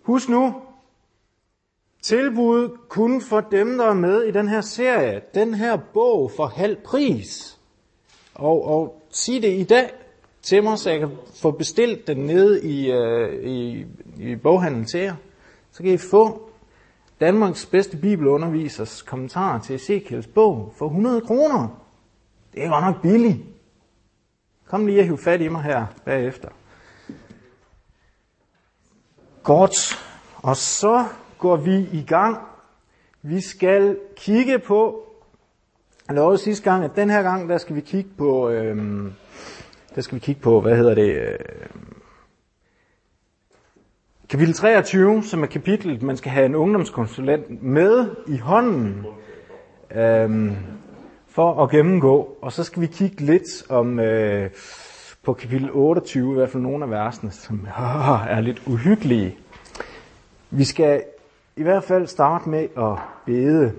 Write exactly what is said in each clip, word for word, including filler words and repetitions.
Husk nu, tilbud kun for dem, der er med i den her serie. Den her bog for halv pris. Og, og sig det i dag til mig, så jeg kan få bestilt den nede i, øh, i, i boghandlen til jer. Så kan I få Danmarks bedste bibelundervisers kommentar til Ezekiels bog for hundrede kroner. Det er godt nok billigt. Kom lige og hiv fat i mig her bagefter. Godt. Og så går vi i gang. Vi skal kigge på, jeg lovede sidste gang, at den her gang, der skal vi kigge på, øhm, der skal vi kigge på, hvad hedder det, øh, kapitel treogtyve, som er kapitlet, man skal have en ungdomskonsulent med i hånden, øhm, for at gennemgå. Og så skal vi kigge lidt om, øh, på kapitel otteogtyve, i hvert fald nogle af versene, som øh, er lidt uhyggelige. Vi skal i hvert fald starte med at bede.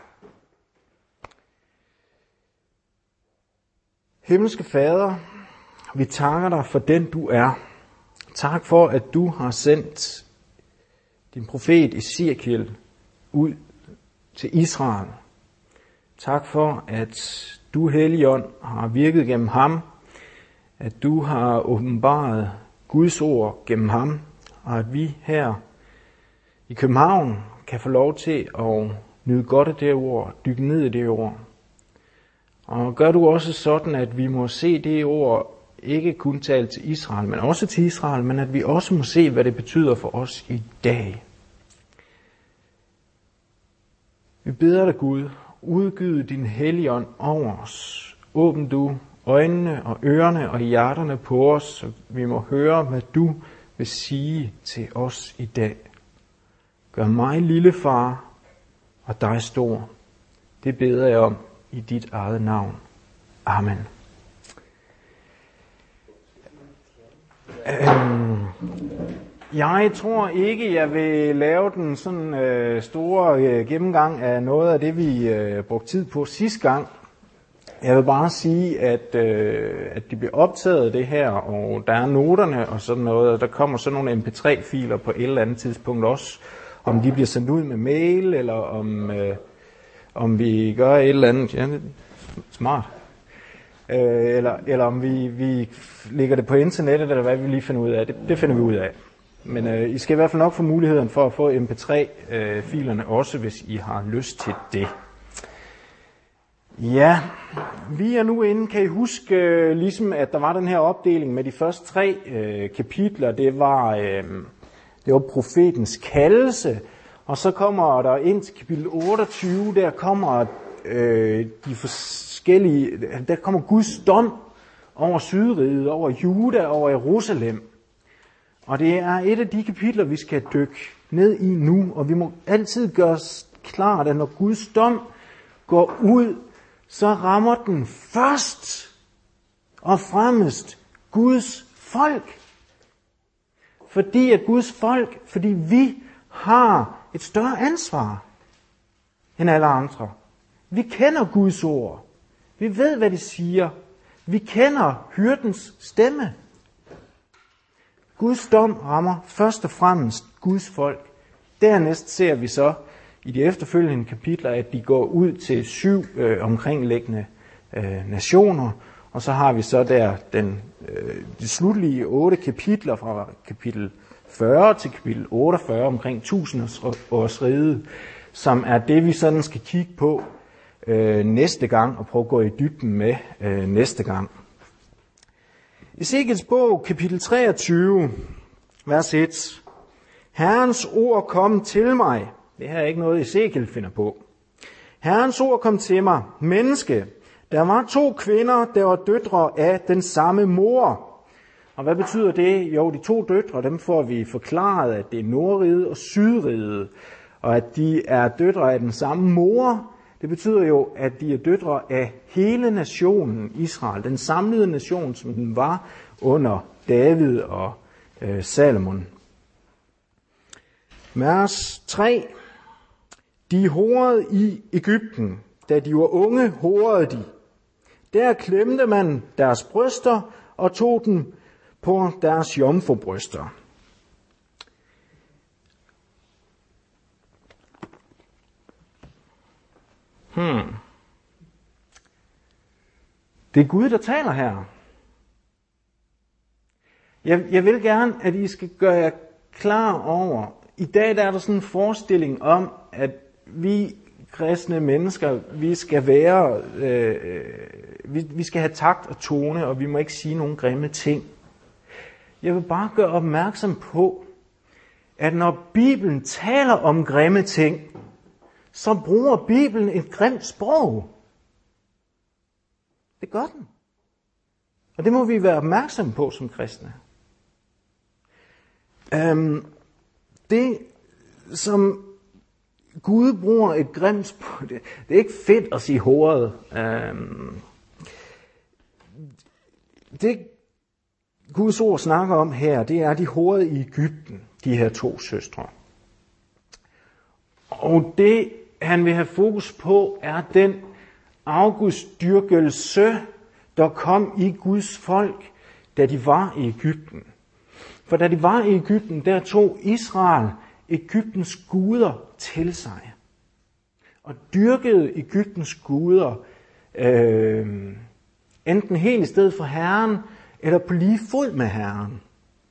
Himmelske Fader, vi takker dig for den du er. Tak for, at du har sendt din profet Ezekiel ud til Israel. Tak for, at du, Helligånd, har virket gennem ham, at du har åbenbaret Guds ord gennem ham, og at vi her i København kan få lov til at nyde godt af det ord, dykke ned i det ord. Og gør du også sådan, at vi må se det ord ikke kun tale til Israel, men også til Israel, men at vi også må se, hvad det betyder for os i dag. Vi beder dig, Gud, udgyde din Helligånd over os. Åbn du øjnene og ørerne og hjerterne på os, så vi må høre, hvad du vil sige til os i dag. Gør mig lille far og dig stor. Det beder jeg om i dit eget navn. Amen. Øhm, jeg tror ikke, jeg vil lave den sådan øh, store øh, gennemgang af noget af det, vi øh, brugte tid på sidste gang. Jeg vil bare sige, at, øh, at det bliver optaget det her, og der er noterne og sådan noget, og der kommer sådan nogle M P tre filer på et eller andet tidspunkt også. Om de bliver sendt ud med mail, eller om, øh, om vi gør et eller andet. Ja, smart. Øh, eller, eller om vi, vi lægger det på internettet, eller hvad vi lige finder ud af. Det, det finder vi ud af. Men øh, I skal i hvert fald nok få muligheden for at få M P tre filerne også, hvis I har lyst til det. Ja, vi er nu inde, kan I huske, øh, ligesom at der var den her opdeling med de første tre øh, kapitler. Det var... Øh, Det var profetens kaldelse, og så kommer der ind til kapitel otteogtyve, der kommer øh, de forskellige, der kommer Guds dom over Sydriget, over Juda, over Jerusalem. Og det er et af de kapitler, vi skal dykke ned i nu, og vi må altid gøre os klart, at når Guds dom går ud, så rammer den først og fremmest Guds folk. Fordi at Guds folk, fordi vi har et større ansvar end alle andre. Vi kender Guds ord. Vi ved, hvad det siger. Vi kender hyrdens stemme. Guds dom rammer først og fremmest Guds folk. Dernæst ser vi så i de efterfølgende kapitler, at de går ud til syv øh, omkringliggende øh, nationer. Og så har vi så der den, øh, de slutlige otte kapitler fra kapitel fyrre til kapitel otteogfyrre omkring tusindårsriget, som er det, vi sådan skal kigge på øh, næste gang og prøve at gå i dybden med øh, næste gang. Ezekiels bog, kapitel treogtyve, vers et. Herrens ord kom til mig. Det her er ikke noget, Ezekiel finder på. Herrens ord kom til mig. Menneske, der var to kvinder, der var døtre af den samme mor. Og hvad betyder det? Jo, de to døtre, dem får vi forklaret, at det er Nordriget og Sydriget. Og at de er døtre af den samme mor. Det betyder jo, at de er døtre af hele nationen Israel. Den samlede nation, som den var under David og øh, Salomon. Vers tre. De horede i Egypten. Da de var unge, horede de. Der klemte man deres bryster og tog dem på deres jomfrubryster. Hmm. Det er Gud, der taler her. Jeg, jeg vil gerne, at I skal gøre jer klar over, i dag der er der sådan en forestilling om, at vi kristne mennesker, vi skal være, øh, vi, vi skal have takt og tone, og vi må ikke sige nogen grimme ting. Jeg vil bare gøre opmærksom på, at når Bibelen taler om grimme ting, så bruger Bibelen et grimt sprog. Det gør den. Og det må vi være opmærksomme på som kristne. Øhm, det, som Gud bruger et grimt sprog, det, det er ikke fedt at sige hovedet. Øhm, det Guds ord snakker om her, det er de horede i Egypten, de her to søstre. Og det, han vil have fokus på, er den afgudsdyrkelse, der kom i Guds folk, da de var i Egypten. For da de var i Egypten, der tog Israel Egyptens guder til sig. Og dyrkede Egyptens guder, øh, enten helt i stedet for Herren, eller på lige fod med Herren.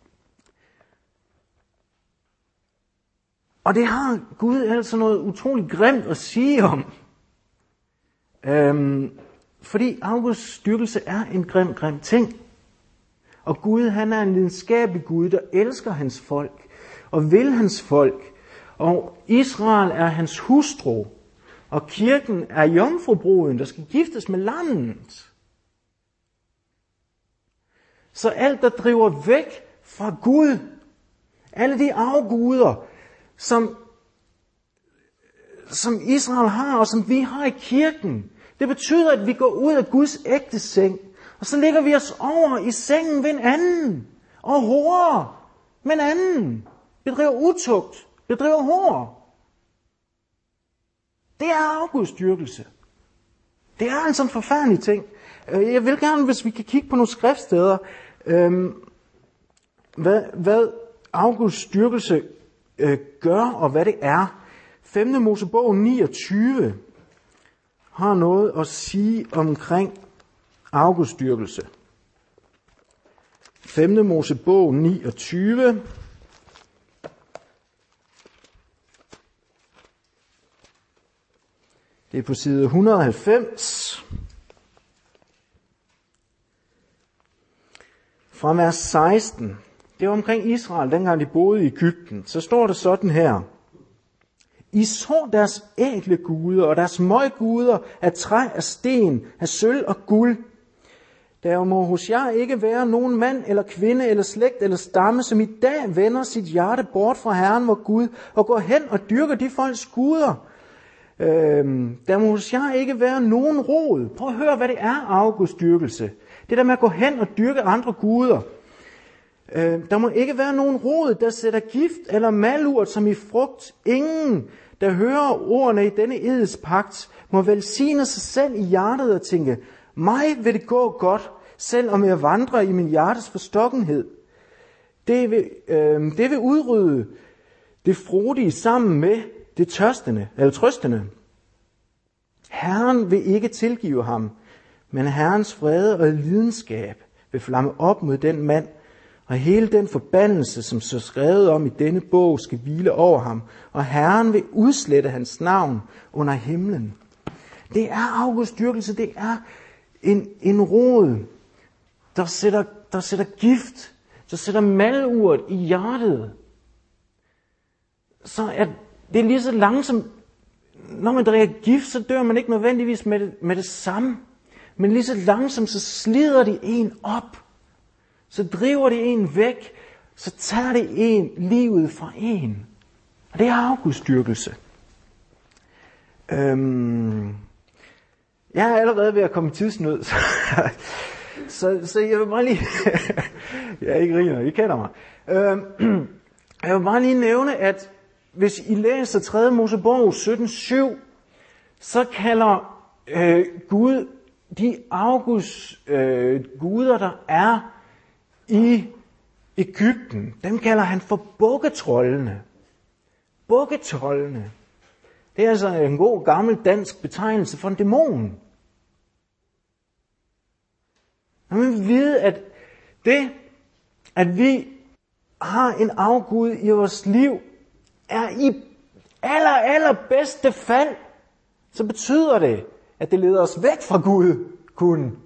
Og det har Gud altså noget utroligt grimt at sige om. Øhm, fordi afgudsdyrkelse er en grim, grim ting. Og Gud, han er en lidenskabelig Gud, der elsker hans folk og vil hans folk. Og Israel er hans hustru. Og kirken er jomfrubruden, der skal giftes med lammet. Så alt, der driver væk fra Gud, alle de afguder, som, som Israel har, og som vi har i kirken, det betyder, at vi går ud af Guds ægte seng, og så lægger vi os over i sengen ved en anden, og horer med en anden, bedriver utugt, bedriver hor. Det er afgudsdyrkelse. Det er en sådan forfærdelig ting. Jeg vil gerne, hvis vi kan kigge på nogle skriftsteder, øhm, hvad, hvad afgudsdyrkelse øh, gør, og hvad det er. femte Mosebog niogtyve har noget at sige omkring afgudsdyrkelse. femte Mosebog niogtyve. Det er på side et hundrede og halvfems. Fra vers seksten. Det var omkring Israel, dengang de boede i Egypten. Så står det sådan her. I så deres ægle guder og deres møgguder af træ, af sten, af sølv og guld. Der må hos jer ikke være nogen mand eller kvinde eller slægt eller stamme, som i dag vender sit hjerte bort fra Herren vor Gud og går hen og dyrker de folks guder. Øhm, der må hos jer ikke være nogen rod. Prøv at høre, hvad det er afgudsdyrkelse. Det der med at gå hen og dyrke andre guder. Øh, der må ikke være nogen rod, der sætter gift eller malurt som i frugt. Ingen, der hører ordene i denne edespagt, må velsigne sig selv i hjertet og tænke, mig vil det gå godt, selvom jeg vandrer i min hjertes forstokkenhed. Det vil, øh, det vil udrydde det frodige sammen med det tørstende, eller trøstende. Herren vil ikke tilgive ham, men Herrens vrede og lidenskab vil flamme op mod den mand, og hele den forbandelse, som så skrevet om i denne bog, skal hvile over ham, og Herren vil udslette hans navn under himlen. Det er afgudsdyrkelse, det er en, en rod, der sætter, der sætter gift, der sætter malurt i hjertet. Så at det er lige så langsomt, når man drikker gift, så dør man ikke nødvendigvis med det, med det samme. Men lige så langsomt, så slider de en op. Så driver de en væk. Så tager de en livet fra en. Og det er afgudsdyrkelse. Øhm, jeg er allerede ved at komme i tidsnød. Så, så, så jeg vil bare lige... jeg er ikke griner, I kender mig. Øhm, jeg vil bare lige nævne, at hvis I læser tredje Mosebog sytten syv, så kalder øh, Gud de afguds øh, guder, der er i Egypten, dem kalder han for bukketrollene. Bukketrollene. Det er altså en god gammel dansk betegnelse for en dæmon. Og man vil vide, at det, at vi har en afgud i vores liv, er i aller, aller bedste fald, så betyder det, at det leder os væk fra Gud kun.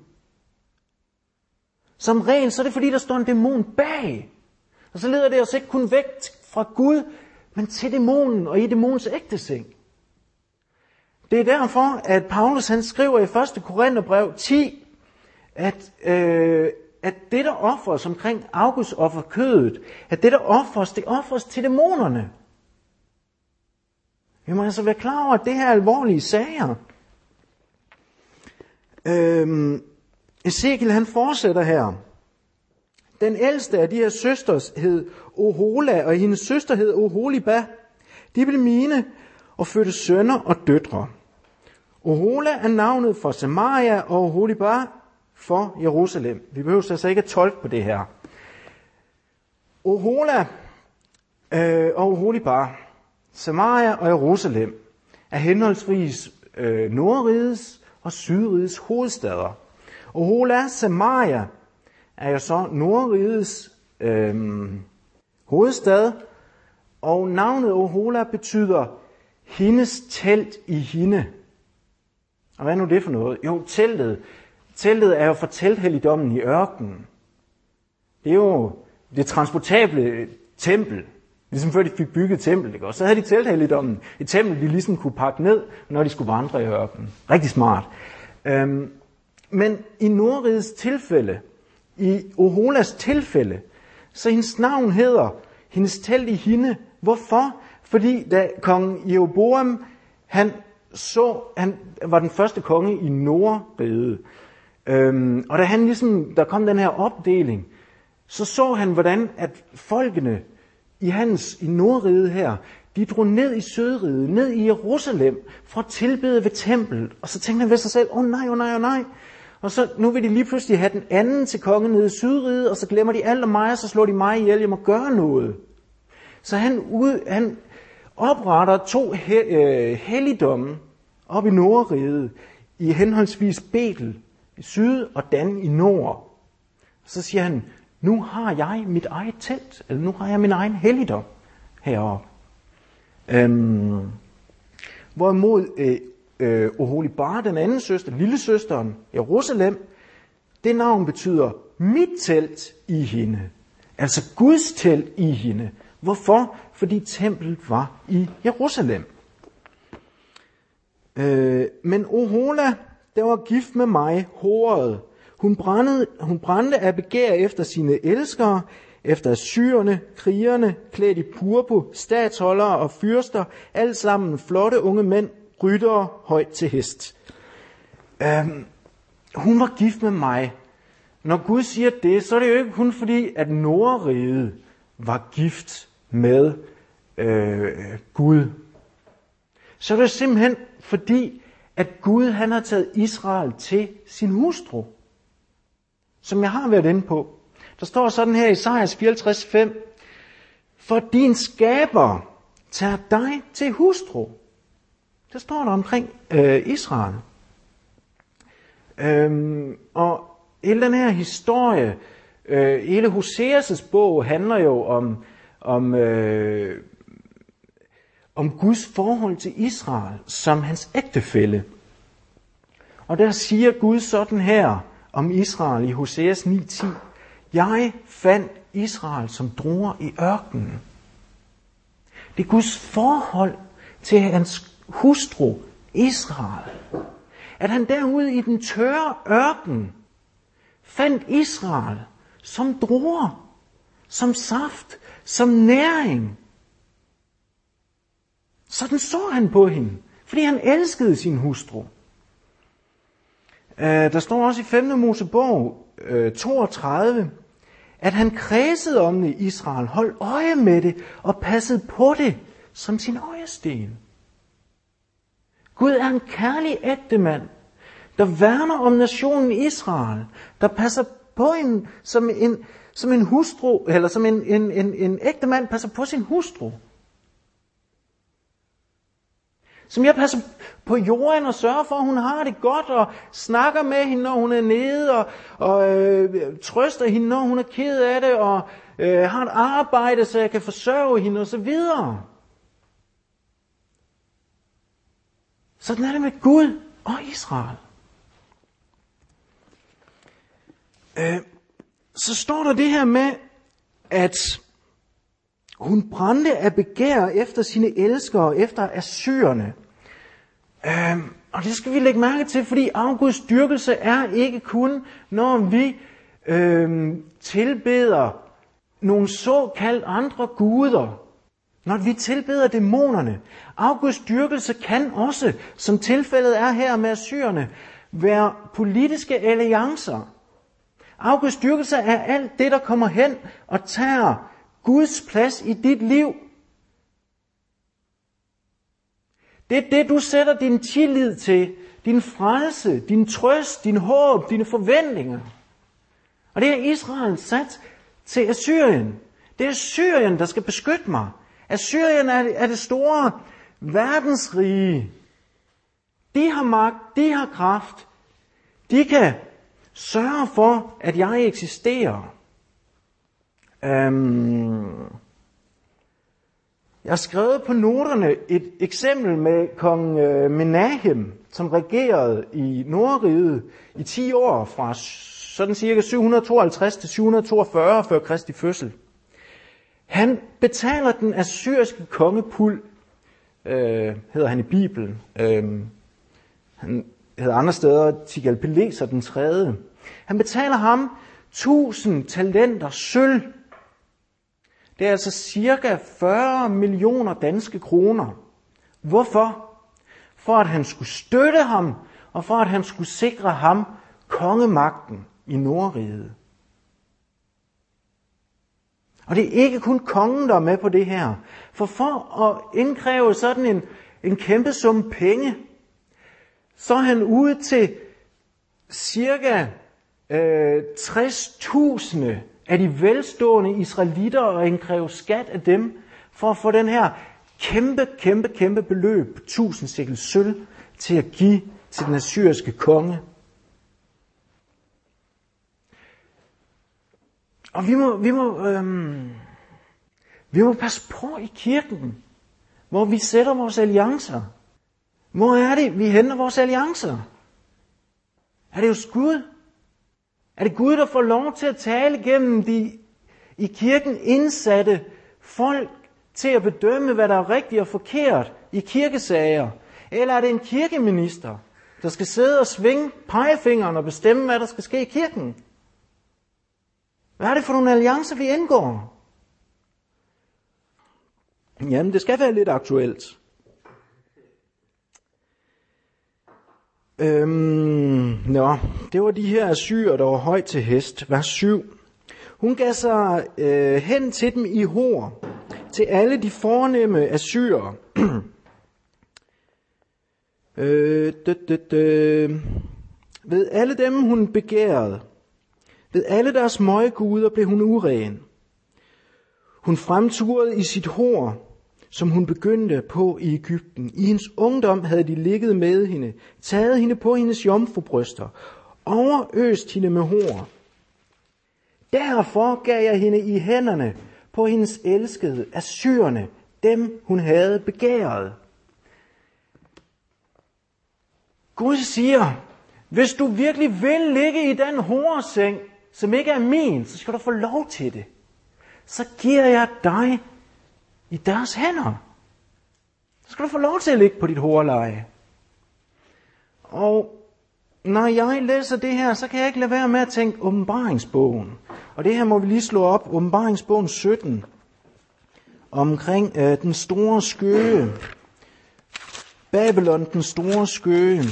Som regel, så er det fordi, der står en dæmon bag. Og så leder det os ikke kun væk fra Gud, men til dæmonen og i dæmonens ægteseng. Det er derfor, at Paulus han skriver i første Korintherbrev ti, at, øh, at det, der offres omkring afgudsoffer kødet, at det, der offres, det offres til dæmonerne. Vi må altså være klar over, at det her er alvorlige sager. Øhm, Ezekiel han fortsætter her. Den ældste af de her søstres hed Ohola, og hendes søster hed Oholiba. De blev mine og fødte sønner og døtre. Ohola er navnet for Samaria, og Oholiba for Jerusalem. Vi behøver altså ikke at tolke på det her. Ohola øh, og Oholiba, Samaria og Jerusalem, er henholdsvis øh, Nordrigets og Sydrigets hovedstader. Ohola, Samaria, er jo så Nordrigets øh, hovedstad, og navnet Ohola betyder hendes telt i hende. Og hvad er nu det for noget? Jo, teltet. Teltet er jo for telthelligdommen i ørkenen. Det er jo det transportable tempel. Ligesom før de fik bygget tempel, ikke? Og så havde de telthelligdommen. Et tempel, de ligesom kunne pakke ned, når de skulle vandre i ørkenen. Rigtig smart. Øhm, men i Nordrigets tilfælde, i Oholas tilfælde, så hendes navn hedder hendes telt i hende. Hvorfor? Fordi da kong Jeroboam, han så, han var den første konge i Nordriget. Øhm, og da han ligesom, der kom den her opdeling, så så han, hvordan at folkene i hans, i Nordriget her, de drog ned i Sydriget, ned i Jerusalem, for at tilbede ved templet. Og så tænkte han ved sig selv, åh oh, nej, åh oh, nej, åh oh, nej. Og så nu vil de lige pludselig have den anden til kongen nede i Sydriget, og så glemmer de alt om mig, og så slår de mig ihjel, jeg må gøre noget. Så han, ud, han opretter to he, øh, helligdomme op i Nordriget, i henholdsvis Betel i syd og Dan i nord. Så siger han, nu har jeg mit eget telt, eller nu har jeg min egen helligdom heroppe. Øhm, hvorimod øh, øh, Oholiba, den anden søster, lillesøsteren, Jerusalem, det navn betyder mit telt i hende. Altså Guds telt i hende. Hvorfor? Fordi templet var i Jerusalem. Øh, men Ohola, der var gift med mig, håret. Hun brændte, hun brændte af begær efter sine elskere, efter assyrerne, krigerne, klædt i purpur, statsholdere og fyrster, alt sammen flotte unge mænd, ryttere højt til hest. Øhm, hun var gift med mig. Når Gud siger det, så er det jo ikke kun fordi, at Nordriget var gift med øh, Gud. Så er det simpelthen fordi, at Gud han har taget Israel til sin hustru. Som jeg har været inde på. Der står sådan her i Esajas fireoghalvtreds fem. For din skaber tager dig til hustru. Det står der omkring øh, Israel. Øhm, og hele den her historie, øh, hele Hoseas' bog handler jo om, om, øh, om Guds forhold til Israel som hans ægtefælle. Og der siger Gud sådan her om Israel i Hoseas ni ti. Jeg fandt Israel som druer i ørkenen. Det er Guds forhold til hans hustru Israel. At han derude i den tørre ørken fandt Israel som druer, som saft, som næring. Sådan så han på hende, fordi han elskede sin hustru. Der står også i femte Mosebog toogtredive, at han kredsede om det i Israel, holdt øje med det og passede på det som sin øjesten. Gud er en kærlig ægtemand, der værner om nationen Israel, der passer på hende som en, som en hustru, eller som en, en, en, en ægtemand passer på sin hustru. som jeg passer på jorden og sørger for, at hun har det godt, og snakker med hende, når hun er nede, og, og øh, trøster hende, når hun er ked af det, og øh, har et arbejde, så jeg kan forsørge hende, og så videre. Sådan er det med Gud og Israel. Øh, så står der det her med, at hun brændte af begær efter sine elskere, efter assyrerne. Øh, og det skal vi lægge mærke til, fordi afguds dyrkelse er ikke kun, når vi øh, tilbeder nogle såkaldt andre guder. Når vi tilbeder dæmonerne. Afguds dyrkelse kan også, som tilfældet er her med assyrerne, være politiske alliancer. Afguds dyrkelse er alt det, der kommer hen og tager Guds plads i dit liv. Det er det, du sætter din tillid til, din frelse, din trøst, din håb, dine forventninger. Og det er Israel sat til Assyrien. Det er Assyrien, der skal beskytte mig. Assyrien er det store verdensrige. De har magt, de har kraft. De kan sørge for, at jeg eksisterer. Um, jeg har skrevet på noterne et eksempel med kong Menahem, som regerede i Nordriget i ti år, fra sådan cirka syv hundrede tooghalvtreds til syv hundrede toogfyrre før Kristi fødsel. Han betaler den assyriske konge Pul, øh, hedder han i Bibelen. Øh, han hedder andre steder Tiglath-Pileser den tredje. Han betaler ham tusind talenter sølv. Det er altså cirka fyrre millioner danske kroner. Hvorfor? For at han skulle støtte ham, og for at han skulle sikre ham kongemagten i Nordriget. Og det er ikke kun kongen, der er med på det her. For for at indkræve sådan en, en kæmpe sum penge, så er han ude til cirka øh, tres tusind af de velstående israelitter og indkræve skat af dem, for at få den her kæmpe, kæmpe, kæmpe beløb, tusind sikkel sølv, til at give til den assyriske konge. Og vi må, vi må, øhm, vi må passe på i kirken, hvor vi sætter vores alliancer. Hvor er det, vi henter vores alliancer? Er det hos Gud? Er det Gud, der får lov til at tale gennem de i kirken indsatte folk til at bedømme, hvad der er rigtigt og forkert i kirkesager? Eller er det en kirkeminister, der skal sidde og svinge pegefingeren og bestemme, hvad der skal ske i kirken? Hvad er det for nogle alliancer, vi indgår? Jamen, det skal være lidt aktuelt. Øhm, nå, det var de her assyrer, der var højt til hest. Vers syv. Hun gav sig øh, hen til dem i hor, til alle de fornemme assyrer. øh, død, død, død. Ved alle dem, hun begærede, ved alle deres møgguder blev hun uren. Hun fremturede i sit hår, som hun begyndte på i Egypten. I hendes ungdom havde de ligget med hende, taget hende på hendes jomfrubryster, overøst hende med hår. Derfor gav jeg hende i hænderne på hendes elskede, assyrerne, dem hun havde begæret. Gud siger, hvis du virkelig vil ligge i den hårseng, som ikke er min, så skal du få lov til det. Så giver jeg dig i deres hænder. Så skal du få lov til at ligge på dit hårleje. Og når jeg læser det her, så kan jeg ikke lade være med at tænke Åbenbaringsbogen. Og det her må vi lige slå op, Åbenbaringsbogen sytten, omkring øh, den store skøge. Babylon, den store skøge.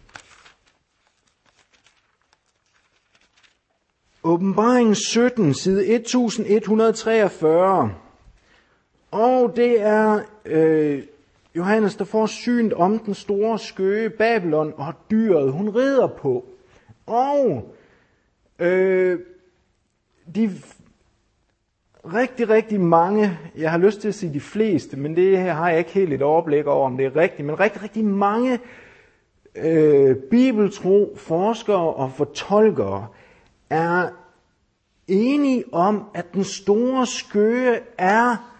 Åbenbaring sytten, side et tusind et hundrede treogfyrre. Og det er øh, Johannes, der får synet om den store skøge Babylon og dyret, hun rider på. Og øh, de rigtig, rigtig mange, jeg har lyst til at sige de fleste, men det her har jeg ikke helt et overblik over, om det er rigtigt, men rigtig, rigtig mange øh, bibeltro forskere og fortolkere er enige om, at den store skøge er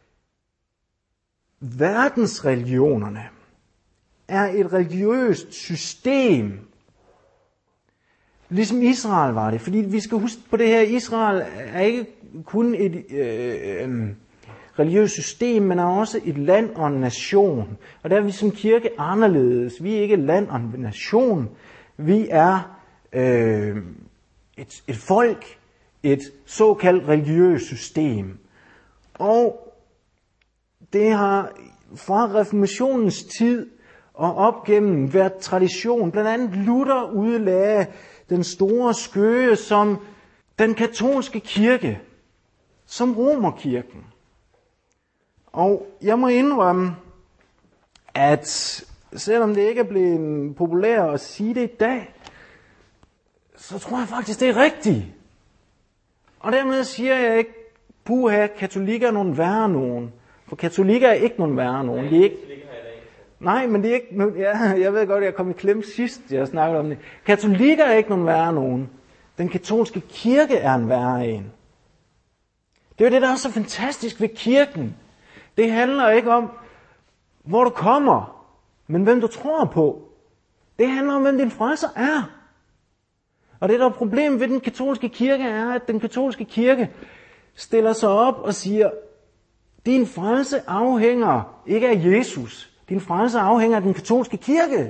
verdensreligionerne, er et religiøst system, ligesom Israel var det. Fordi vi skal huske på det her, Israel er ikke kun et øh, øh, religiøst system, men er også et land og en nation. Og der er vi som kirke anderledes. Vi er ikke et land og en nation. Vi er øh, et, et folk, et såkaldt religiøst system. Og det har fra reformationens tid og op gennem været tradition. Blandt andet Luther udlagde den store skøge som den katolske kirke, som romerkirken. Og jeg må indrømme, at selvom det ikke er blevet populært at sige det i dag, så tror jeg faktisk, det er rigtigt. Og dermed siger jeg ikke, puha, katolikker er nogen værre nogen. For katolikker er ikke nogen værre nogen. De er ikke... Nej, men det er ikke... Ja, jeg ved godt, at jeg kom i klemme sidst, jeg snakkede om det. Katolikker er ikke nogen værre nogen. Den katolske kirke er en værre en. Det er jo det, der er så fantastisk ved kirken. Det handler ikke om, hvor du kommer, men hvem du tror på. Det handler om, hvem din frelser er. Og det, der er problemet ved den katolske kirke, er, at den katolske kirke stiller sig op og siger, din frelse afhænger ikke af Jesus. Din frelse afhænger af den katolske kirke.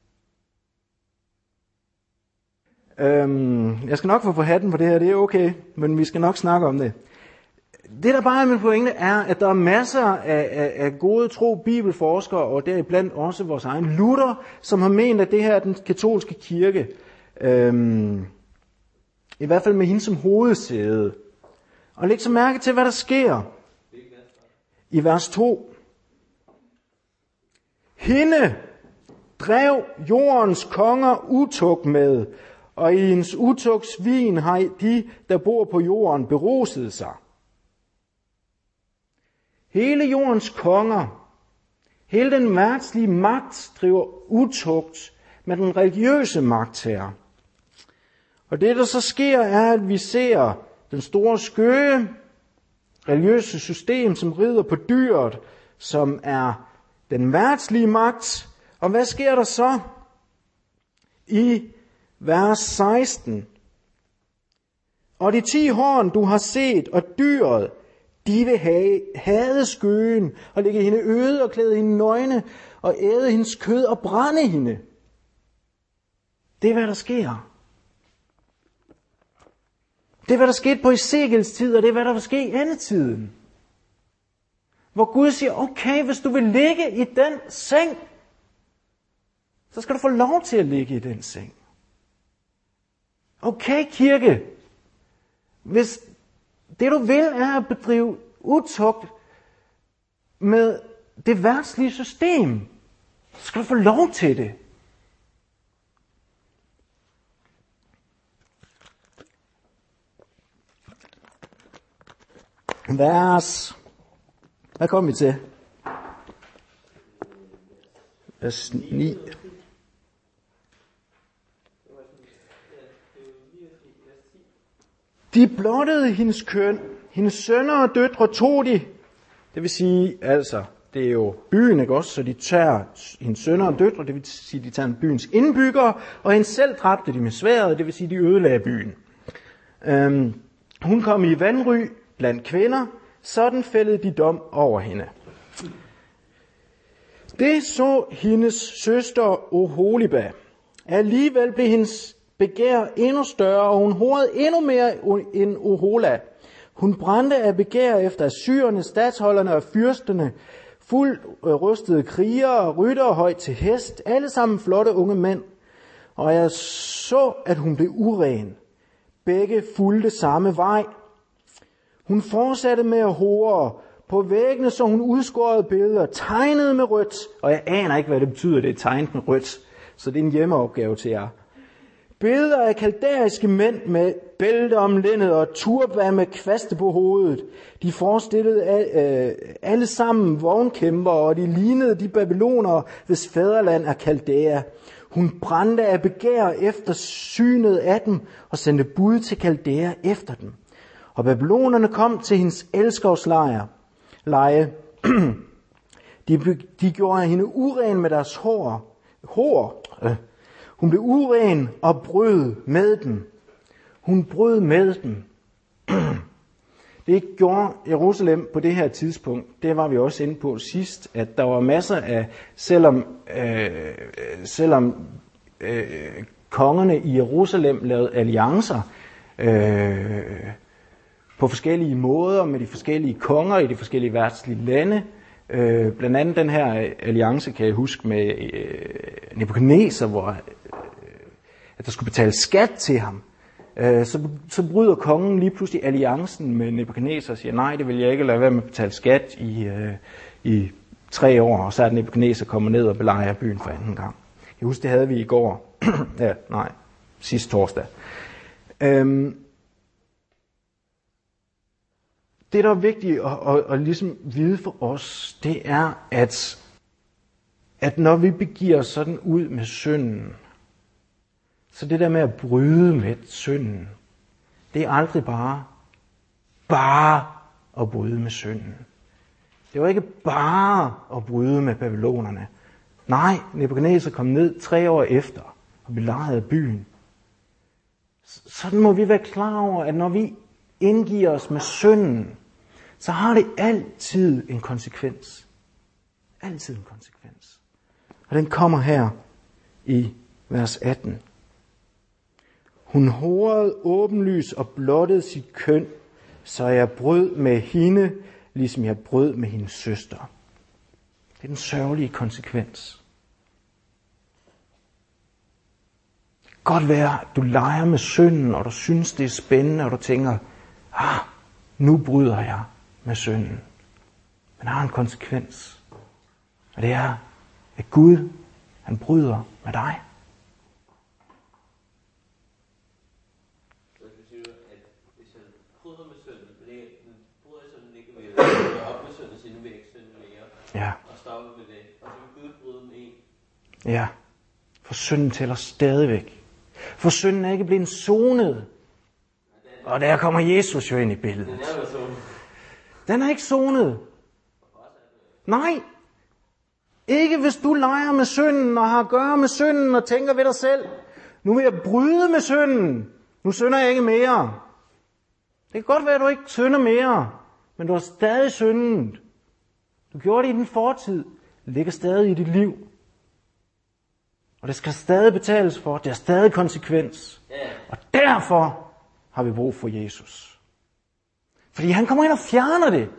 Øhm, jeg skal nok få på hatten på det her, det er okay, men vi skal nok snakke om det. Det, der bare er min pointe, er, at der er masser af, af, af gode tro bibelforskere, og deriblandt også vores egen Luther, som har ment, at det her er den katolske kirke. Øhm, I hvert fald med hende som hovedsæde. Og læg så mærke til, hvad der sker i vers to. Hende drev jordens konger utugt med, og i hendes utugtsvin har de, der bor på jorden, beruset sig. Hele jordens konger, hele den verdslige magt driver utugt med den religiøse magt her. Og det, der så sker, er, at vi ser den store skøge, religiøse system, som rider på dyret, som er den verdslige magt. Og hvad sker der så? I vers seksten. Og de ti horn, du har set, og dyret, de vil have, hade skøgen, og lægge hende øde, og klæde hende nøgne, og æde hendes kød, og brænde hende. Det er, hvad der sker. Det er, hvad der skete på Ezekiels tid, og det er, hvad der vil ske i endetiden. Hvor Gud siger, okay, hvis du vil ligge i den seng, så skal du få lov til at ligge i den seng. Okay, kirke, hvis det du vil er at bedrive utugt med det verdslige system, så skal du få lov til det. Vers, hvad kom vi til? Vers ni. De blottede hendes køn, hendes sønner og døtre tog de. Det vil sige, altså, det er jo byen, ikke også? Så de tager hendes sønner og døtre, det vil sige, de tager byens indbyggere, og hende selv dræbte de med sværdet, det vil sige, de ødelagde byen. Øhm, hun kom i vanry blandt kvinder, sådan fældede de dom over hende. Det så hendes søster Oholiba. Alligevel blev hendes begær endnu større, og hun horede endnu mere end Ohola. Hun brændte af begær efter assyrerne, stadsholderne og fyrsterne, fuldt rustede krigere, ryttere højt til hest, alle sammen flotte unge mænd. Og jeg så, at hun blev uren. Begge fulgte samme vej. Hun fortsatte med at hore. På væggene så hun udskårede billeder, tegnede med rødt. Og jeg aner ikke, hvad det betyder, det er tegnet med rødt. Så det er en hjemmeopgave til jer. Billeder af kaldæriske mænd med bælte om lændet og turban med kvaste på hovedet. De forestillede øh, alle sammen vognkæmper, og de lignede de babylonere, hvis fædreland er Kaldæa. Hun brændte af begær efter synet af dem og sendte bud til Kaldæa efter dem. Og babylonerne kom til hendes elskovslejr. Leje. De, de gjorde hende uren med deres hår. hår. Øh. Hun blev uren og brød med dem. Hun brød med dem. Det gjorde Jerusalem på det her tidspunkt. Det var vi også inde på sidst, at der var masser af, selvom, øh, selvom øh, kongerne i Jerusalem lavede alliancer øh, på forskellige måder med de forskellige konger i de forskellige verdslige lande. Øh, blandt andet den her alliance, kan jeg huske, med øh, Nebukadneser, hvor øh, at der skulle betales skat til ham. Øh, så, så bryder kongen lige pludselig alliancen med Nebukadneser og siger, nej, det vil jeg ikke lade være med at betale skat i, øh, i tre år, og så er Nebukadneser kommet ned og belejrer byen for anden gang. Jeg husker, det havde vi i går. ja, nej, sidste torsdag. Øhm, Det, der er vigtigt at, at, at ligesom vide for os, det er, at, at når vi begiver os sådan ud med synden, så det der med at bryde med synden, det er aldrig bare, bare at bryde med synden. Det var ikke bare at bryde med babylonerne. Nej, Nebukadneser kom ned tre år efter og belejrede byen. Sådan må vi være klar over, at når vi indgiver os med synden, så har det altid en konsekvens. Altid en konsekvens. Og den kommer her i vers atten. Hun horede åbenlys og blottede sit køn, så jeg brød med hende, ligesom jeg brød med hendes søster. Det er den sørgelige konsekvens. Det kan godt være, at du leger med synden, og du synes, det er spændende, og du tænker, ah, nu bryder jeg med synden. Men der har en konsekvens. Og det er, at Gud, han bryder med dig. Så det betyder, at hvis jeg bryder med synden, bryder jeg synden ikke ved at gøre op med synden, så nu vil jeg ikke synde mere. Ja. Og stoppe med det. Og så vil Gud bryde med en. Ja. For synden tæller stadigvæk. For synden er ikke blevet sonet. Og der kommer Jesus jo ind i billedet. Den er jo sonet. Den er ikke sonet. Nej. Ikke hvis du leger med synden og har at gøre med synden og tænker ved dig selv, nu vil jeg bryde med synden. Nu synder jeg ikke mere. Det kan godt være, at du ikke synder mere, men du har stadig syndet. Du gjorde det i din fortid. Det ligger stadig i dit liv. Og det skal stadig betales for. Det har stadig konsekvens. Og derfor har vi brug for Jesus. Fordi han kommer ind og fjerner det.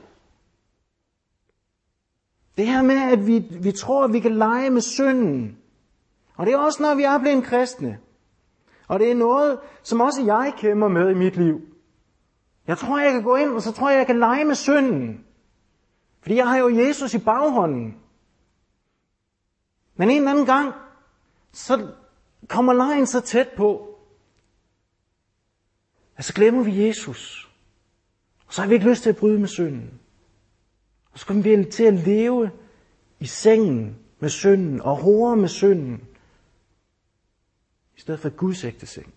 Det her med, at vi, vi tror, at vi kan lege med synden. Og det er også, når vi er blevet kristne. Og det er noget, som også jeg kæmper med i mit liv. Jeg tror, jeg kan gå ind, og så tror jeg, jeg kan lege med synden. Fordi jeg har jo Jesus i baghånden. Men en eller anden gang, så kommer legen så tæt på, at så glemmer vi Jesus. Og så har vi ikke lyst til at bryde med synden. Og så kommer vi til at leve i sengen med synden og hore med synden, i stedet for Guds ægte seng.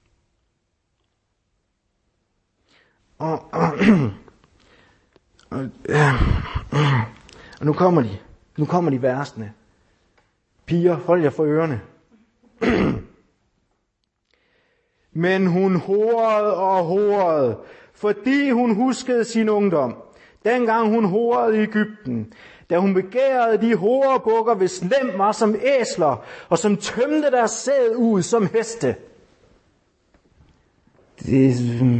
Og, og, og, øh, og nu kommer de. Nu kommer de versene. Piger, hold jer for ørerne. Men hun horede og horede, fordi hun huskede sin ungdom. Dengang hun horede i Egypten, da hun begærede de horebukker, hvis lem var som æsler, og som tømte deres sæd ud som heste. Det,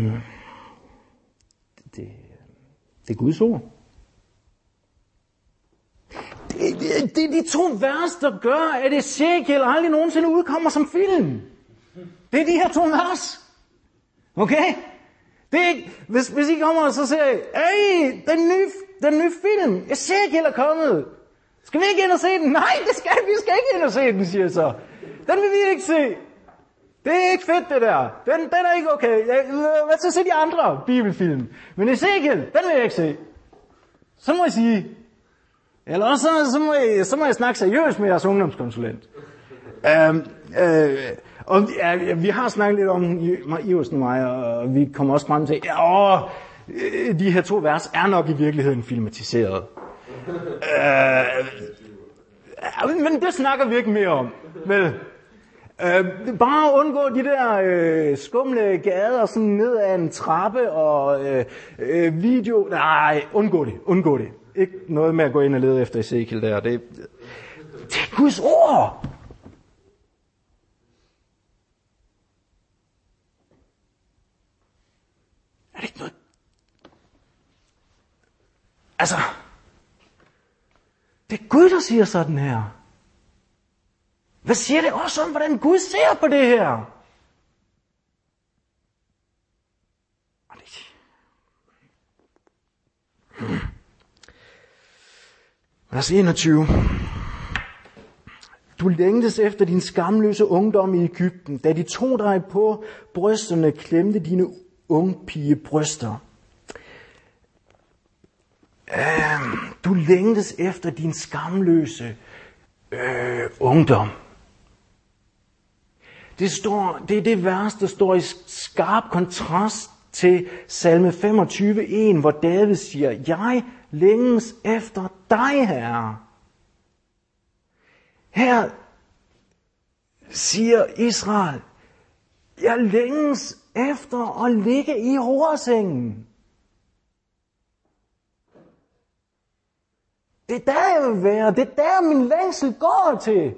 det, det er Guds ord. Det, det, det er de to vers, der gør, at Ezekiel aldrig nogensinde udkommer som film. Det er de her to vers. Okay? Det er ikke, hvis, hvis I kommer og så siger, hey, den nye, den nye film, Ezekiel er kommet. Skal vi ikke ind og se den? Nej, det skal vi. Vi skal ikke ind og se den, siger så. Den vil vi ikke se. Det er ikke fedt, det der. Den, den er ikke okay. Jeg, hvad så se de andre bibelfilm? Men Ezekiel, den vil jeg ikke se. Så må jeg sige. Eller også så, så, må, jeg, så må jeg snakke seriøst med jeres ungdomskonsulent. øhm, øh, og ja, vi har snakket lidt om Iversen og mig, og vi kommer også frem til, ja, åh, de her to vers er nok i virkeligheden filmatiseret. øh, men det snakker vi ikke mere om, vel? Øh, bare undgå de der øh, skumle gader sådan ned ad en trappe og øh, øh, video. Nej, undgå det, undgå det. Ikke noget med at gå ind og lede efter Ezekiel der. Det, det er Guds ord. Er det ikke noget? Altså, det er Gud, der siger sådan her. Hvad siger det også om, hvordan Gud ser på det her? Vers enogtyve. Du længtes efter din skamløse ungdom i Egypten, da de tog dig på brysterne, klemte dine ungpige bryster. Du længtes efter din skamløse øh, ungdom. Det, står, det er det vers, der står i skarp kontrast til salme femogtyve en, hvor David siger, jeg længes efter dig, Herre. Her siger Israel, jeg længes efter at ligge i horsengen. Det er der, jeg vil være. Det er der, min længsel går til.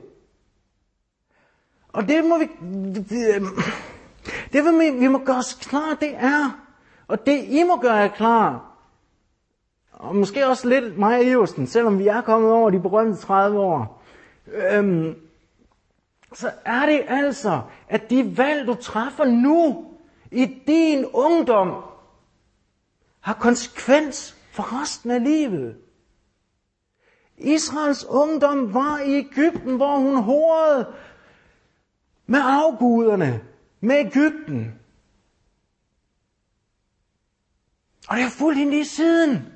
Og det må vi, det vil vi, vi må gøre os klar, det er. Og det I må gøre jer klar. Og måske også lidt mig og Iversen, selvom vi er kommet over de berømte tredive år. Øhm, så er det altså, at de valg, du træffer nu i din ungdom, har konsekvens for resten af livet. Israels ungdom var i Egypten, hvor hun horede med afguderne, med Egypten. Og det har fulgt hende lige siden.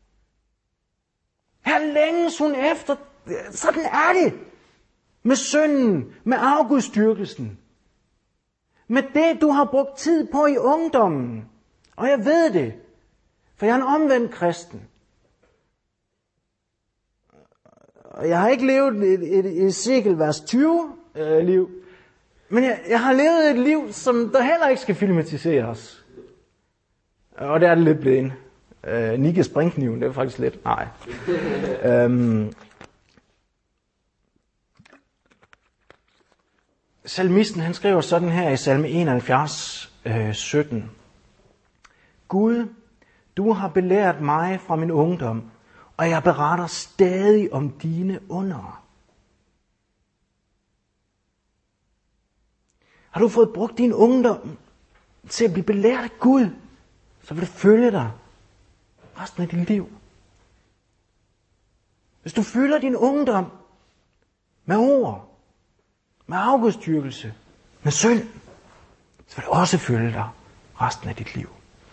Her længes hun efter, sådan er det, med synden, med afgudstyrkelsen. Med det, du har brugt tid på i ungdommen. Og jeg ved det, for jeg er en omvendt kristen. Og jeg har ikke levet et, et Ezekiel vers tyve øh, liv, men jeg, jeg har levet et liv, som der heller ikke skal filmatiseres. Og det er det lidt blevet. Øh, Nikke springkniven, det er faktisk lidt, nej. øhm, Salmisten, han skriver sådan her i salme enoghalvfjerds, øh, sytten. Gud, du har belært mig fra min ungdom, og jeg beretter stadig om dine under. Har du fået brugt din ungdom til at blive belært af Gud, så vil det følge dig resten af dit liv. Hvis du fylder din ungdom med ord, med afgudstyrkelse, med synd, så vil det også følge dig resten af dit liv.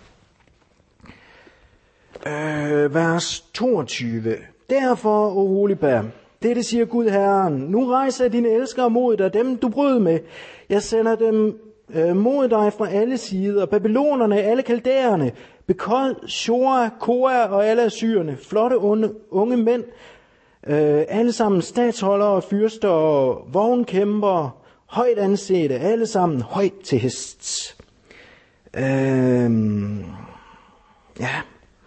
Øh, vers toogtyve. Derfor, o Holibær, dette siger Gud Herren, nu rejser dine elskere mod dig, dem du brød med. Jeg sender dem øh, mod dig fra alle sider, babylonerne, alle kaldæerne, Bekod, Shora, Koa og alle assyrerne, flotte unge, unge mænd, øh, alle sammen statsholdere og fyrster og vognkæmpere, højt ansete, alle sammen højt til hest. Øh, ja.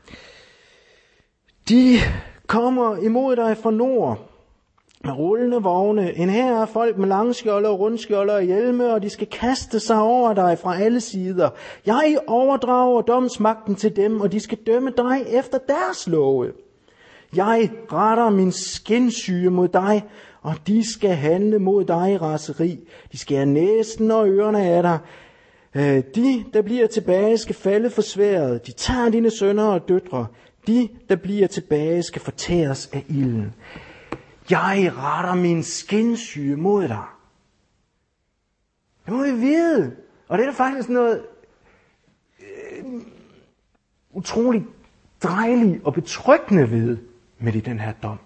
De kommer imod dig fra nord med rullende vogne. En hær af folk med langskjolder, rundskjolder og hjelme, og de skal kaste sig over dig fra alle sider. Jeg overdrager domsmagten til dem, og de skal dømme dig efter deres love. Jeg retter min skinsyge mod dig, og de skal handle mod dig i raseri. De skal have næsen og ørerne af dig. De, der bliver tilbage, skal falde for sværdet. De tager dine sønner og døtre. De, der bliver tilbage, skal fortæres af ilden. Jeg retter min skinsyge mod dig. Det må vi vide. Og det er der faktisk noget øh, utroligt dejligt og betryggende ved med i den her dom.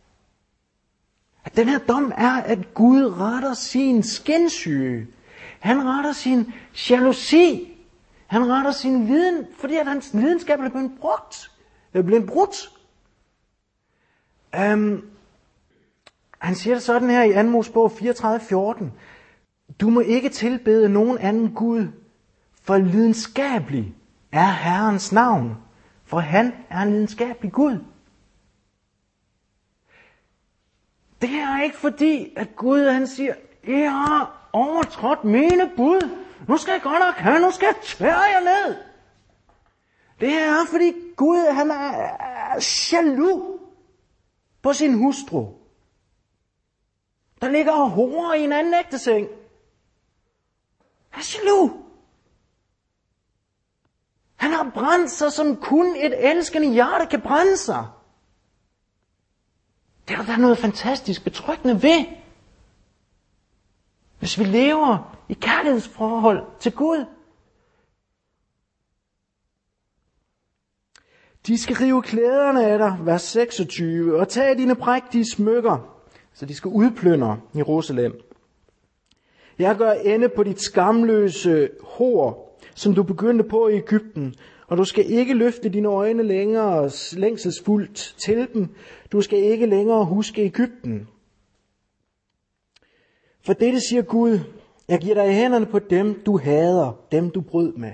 At den her dom er, at Gud retter sin skindsyge. Han retter sin jalousi. Han retter sin viden, fordi at hans lidenskab er blevet brugt. Er blevet brudt. Um, han siger det sådan her i anden Mosebog fireogtredive fjorten. Du må ikke tilbede nogen anden Gud, for lidenskabelig er Herrens navn, for han er en lidenskabelig Gud. Det er ikke fordi, at Gud han siger, I har overtrådt mine bud. Nu skal jeg godt nok have, nu skal jeg tvære jer ned. Det er fordi Gud han er jaloux på sin hustru, der ligger og horer i en anden ægteseng. Han er jaloux. Han har brændt sig, som kun et elskende hjerte kan brænde sig. Det er der noget fantastisk betryggende ved. Hvis vi lever i kærlighedsforhold til Gud. De skal rive klæderne af dig, vers seksogtyve, og tage dine prægtige smykker, så de skal udplyndre Jerusalem. Jeg gør ende på dit skamløse hår, som du begyndte på i Egypten, og du skal ikke løfte dine øjne længere længselsfuldt til dem. Du skal ikke længere huske Egypten. For dette siger Gud, jeg giver dig i hænderne på dem, du hader, dem du brød med.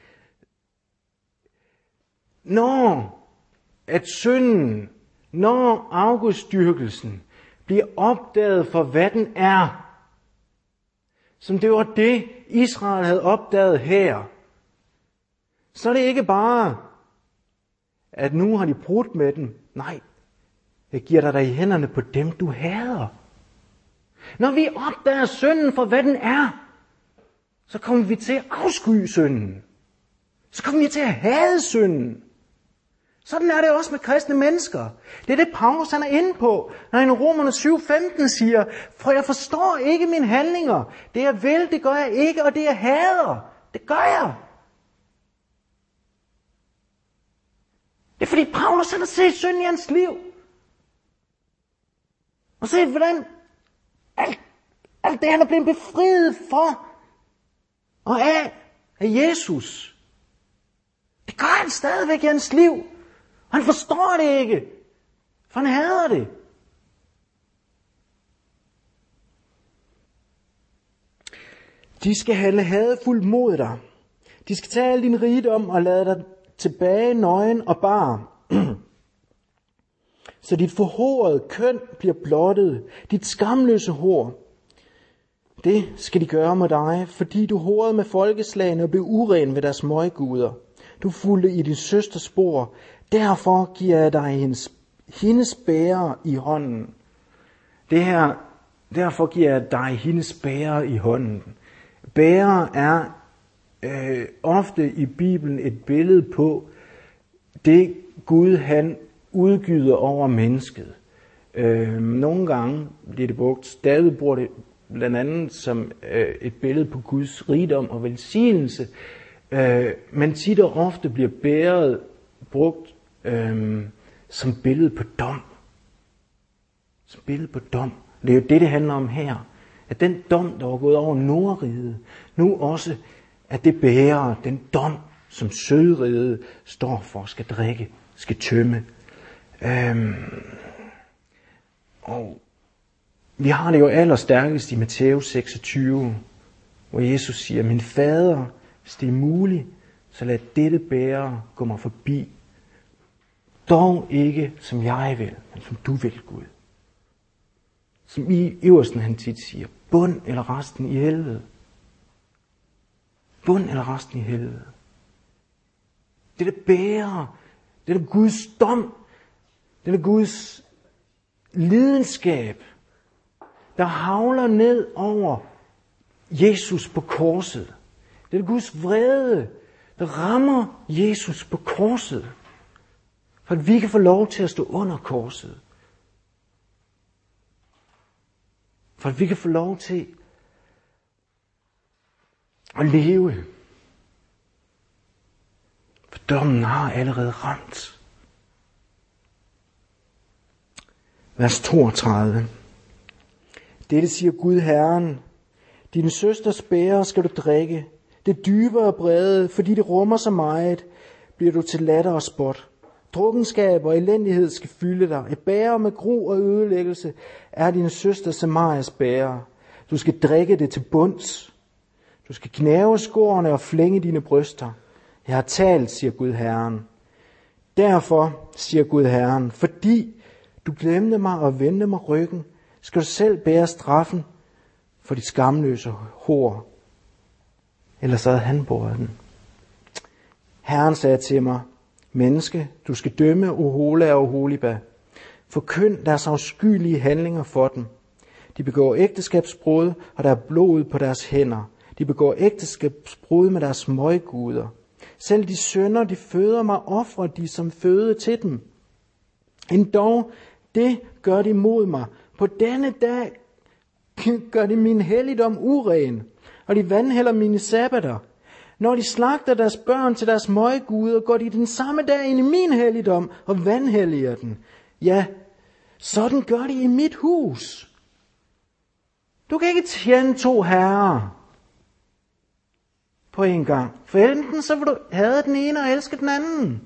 Når at synden, når afgudstyrkelsen bliver opdaget for, hvad den er, som det var det, Israel havde opdaget her, så er det ikke bare, at nu har de brudt med den. Nej, jeg giver dig i hænderne på dem, du hader. Når vi opdager synden for, hvad den er, så kommer vi til at afsky synden. Så kommer vi til at hade synden. Sådan er det også med kristne mennesker. Det er det, Paulus han er inde på, når han i Romerne syv femten siger, for jeg forstår ikke mine handlinger. Det jeg vil, det gør jeg ikke, og det jeg hader, det gør jeg. Det er fordi Paulus han har set synden i hans liv. Og set hvordan alt, alt det han er blevet befriet for og af, af Jesus. Det gør han stadigvæk i hans liv. Han forstår det ikke, for han hader det. De skal handle hadefuldt mod dig. De skal tage al din rigdom og lade dig tilbage nøgen og bar. Så dit forhårede køn bliver blottet, dit skamløse hår. Det skal de gøre med dig, fordi du hårede med folkeslagene og blev uren ved deres møgguder. Du fulgte i din søsters spor. Derfor giver jeg dig hendes, hendes bærer i hånden. Det her, derfor giver jeg dig hendes bærer i hånden. Bærer er øh, ofte i Bibelen et billede på det Gud han udgyder over mennesket. Øh, nogle gange bliver det brugt, David bruger det blandt andet som øh, et billede på Guds rigdom og velsignelse, øh, men tit og ofte bliver bæret brugt øh, som billede på dom. Som billede på dom. Det er jo det, det handler om her. At den dom, der var gået over Nordriget, nu også at det bærer den dom, som Sydriget står for, skal drikke, skal tømme. Øhm, og vi har det jo allerstærkest i Matthæus seksogtyve, hvor Jesus siger, min fader, hvis det er muligt, så lad dette bære gå mig forbi. Dog ikke som jeg vil, men som du vil, Gud. Som i øversten han tit siger, bund eller resten i helvede. Bund eller resten i helvede. Det der bærer, det der Guds dom, det der Guds lidenskab, der havler ned over Jesus på korset. Det er Guds vrede, der rammer Jesus på korset, for at vi kan få lov til at stå under korset. For at vi kan få lov til og leve. For dommen har allerede ramt. Vers toogtredive. Dette siger Gud Herren. Din søsters bæger skal du drikke. Det dybe og brede, fordi det rummer så meget, bliver du til latter og spot. Drukkenskab og elendighed skal fylde dig. Et bæger med gru og ødelæggelse er din søster Samarias bæger. Du skal drikke det til bunds. Du skal gnave skårene og flænge dine bryster. Jeg har talt, siger Gud Herren. Derfor, siger Gud Herren, fordi du glemte mig og vendte mig ryggen, skal du selv bære straffen for de skamløse hår. Ellers havde han båret den. Herren sagde til mig, menneske, du skal dømme Ohola og Oholiba. Forkynd deres afskyelige handlinger for dem. De begår ægteskabsbrud, og der er blod på deres hænder. De begår ægteskabsbrud med deres møgguder. Selv de sønner, de føder mig, ofrer de som føde til dem. Endog, det gør de mod mig. På denne dag gør de min helligdom uren, og de vandhælder mine sabbater. Når de slagter deres børn til deres møgguder, går de den samme dag ind i min helligdom og vandhelliger den. Ja, sådan gør de i mit hus. Du kan ikke tjene to herrer på en gang. For enten så vil du hade den ene og elske den anden.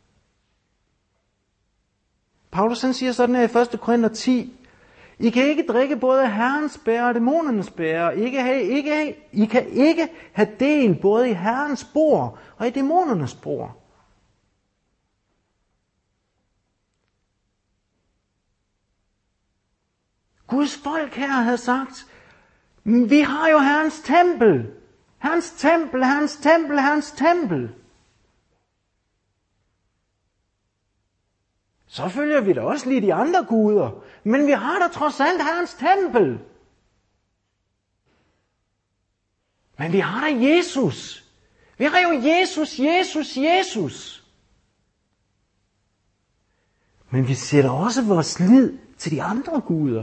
Paulus han siger sådan her i første Korinther ti. I kan ikke drikke både Herrens bære og dæmonernes bære. I kan, have, ikke, I kan ikke have del både i Herrens bord og i dæmonernes bord. Guds folk her havde sagt, vi har jo Herrens tempel. Herrens tempel, Herrens tempel, Herrens tempel. Så følger vi da også lige de andre guder. Men vi har da trods alt Herrens tempel. Men vi har da Jesus. Vi har jo Jesus, Jesus, Jesus. Men vi sætter også vores lid til de andre guder.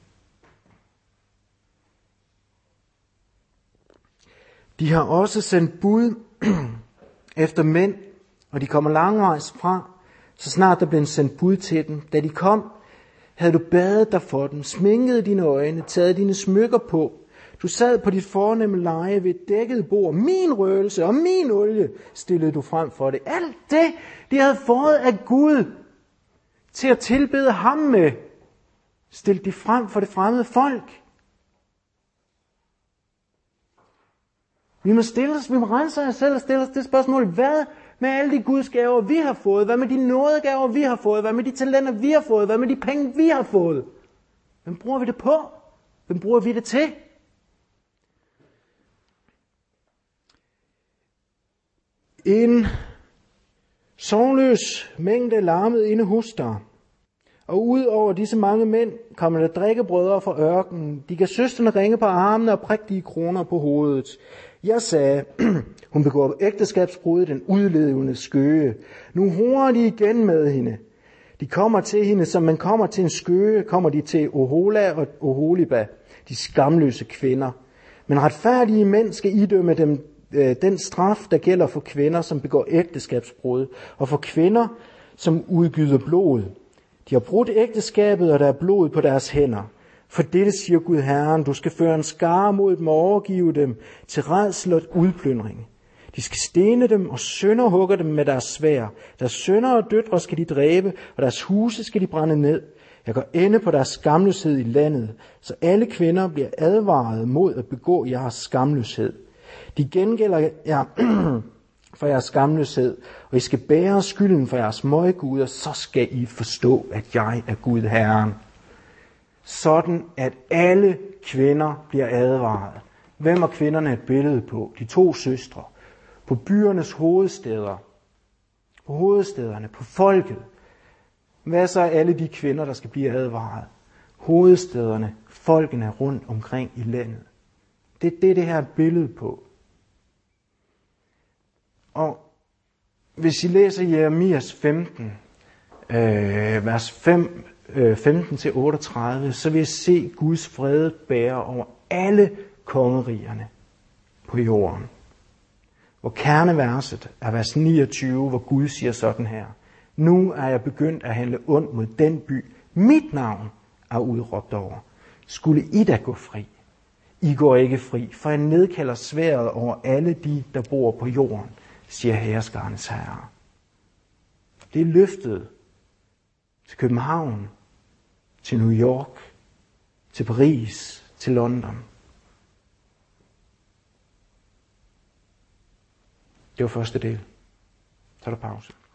De har også sendt bud efter mænd, og de kommer langvejs fra, så snart der blev sendt bud til dem. Da de kom, havde du badet dig for dem, sminket dine øjne, taget dine smykker på. Du sad på dit fornemme leje ved et dækket bord. Min røgelse og min olie stillede du frem for det. Alt det, de havde fået af Gud til at tilbede ham med, stillede de frem for det fremmede folk. Vi må stille os, vi må rense os selv og stille os det spørgsmål, hvad med alle de Guds gaver, vi har fået? Hvad med de nådegaver, vi har fået? Hvad med de talenter, vi har fået? Hvad med de penge, vi har fået? Hvem bruger vi det på? Hvem bruger vi det til? En sorgløs mængde larmede inde hos dig. Og ud over disse mange mænd kom der drikkebrødre fra ørkenen. De gav søsterne ringe på armene og prægtige kroner på hovedet. Jeg sagde, hun begår ægteskabsbrud, den udlevende skøge. Nu horer de igen med hende. De kommer til hende, som man kommer til en skøge, kommer de til Ohola og Oholiba, de skamløse kvinder. Men retfærdige mænd skal idømme dem øh, den straf, der gælder for kvinder, som begår ægteskabsbrud, og for kvinder, som udgyder blod. De har brudt ægteskabet, og der er blod på deres hænder. For dette siger Gud Herren, du skal føre en skare mod dem og overgive dem til rædsel og udplyndring. De skal stene dem og sønderhugge dem med deres sværd. Deres sønner og døtre skal de dræbe, og deres huse skal de brænde ned. Jeg går ende på deres skamløshed i landet, så alle kvinder bliver advaret mod at begå jeres skamløshed. De gengælder jer for jeres skamløshed, og I skal bære skylden for jeres møgguder, så skal I forstå, at jeg er Gud Herren. Sådan at alle kvinder bliver advaret. Hvem er kvinderne et billede på? De to søstre. På byernes hovedstæder. På hovedstæderne. På folket. Hvad så er alle de kvinder, der skal blive advaret? Hovedstæderne. Folkene rundt omkring i landet. Det er det, det her er et billede på. Og hvis I læser Jeremias femten, øh, vers fem, øh, femten til otteogtredive, så vil I se Guds fred bære over alle kongerigerne på jorden. Hvor kerneverset er vers niogtyve, hvor Gud siger sådan her: nu er jeg begyndt at handle ondt mod den by, mit navn er udråbt over. Skulle I da gå fri? I går ikke fri, for jeg nedkalder sværdet over alle de, der bor på jorden, siger hæreskarens herre. Det er løftet til København, til New York, til Paris, til London. Det var første del. Så er der pause.